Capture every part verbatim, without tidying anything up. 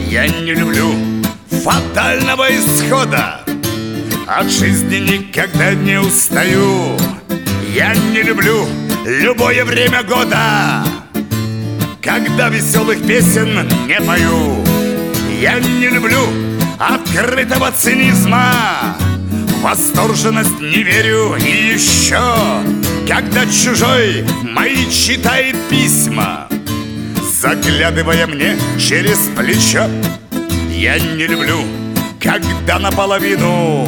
Я не люблю фатального исхода, от жизни никогда не устаю. Я не люблю любое время года, когда веселых песен не пою. Я не люблю открытого цинизма, восторженность не верю. И еще, когда чужой мои читает письма, заглядывая мне через плечо. Я не люблю, когда наполовину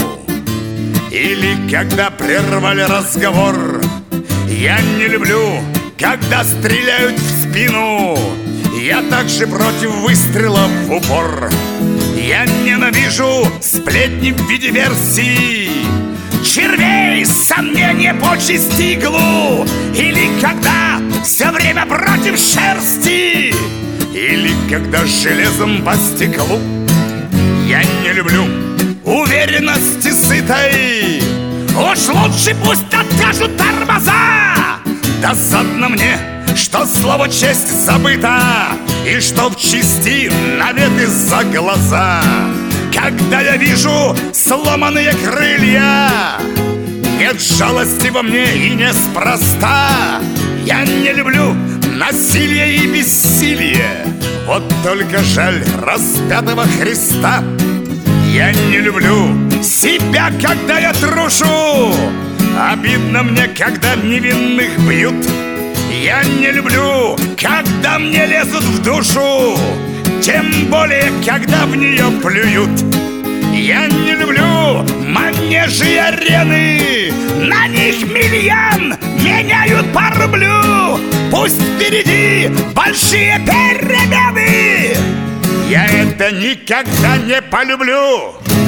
или когда прервали разговор. Я не люблю, когда стреляют в спину. Я также против выстрелов в упор. Я ненавижу сплетни в виде версий, червей, сомнения, почести, иглу. Или когда все время против шерсти, или когда железом по стеклу. Я не люблю уверенности сытой, уж лучше пусть откажут тормоза. Досадно мне, что слово честь забыто, и что в чести наветы за глаза. Когда я вижу сломанные крылья, нет жалости во мне и неспроста. Я не люблю насилие и бессилие, вот только жаль распятого Христа. Я не люблю себя, когда я трушу, обидно мне, когда невинных бьют. Я не люблю, когда мне лезут в душу, тем более, когда в нее плюют. Я не люблю манежи и арены, на них миллион меняют по рублю. Пусть впереди большие перемены, я это никогда не полюблю.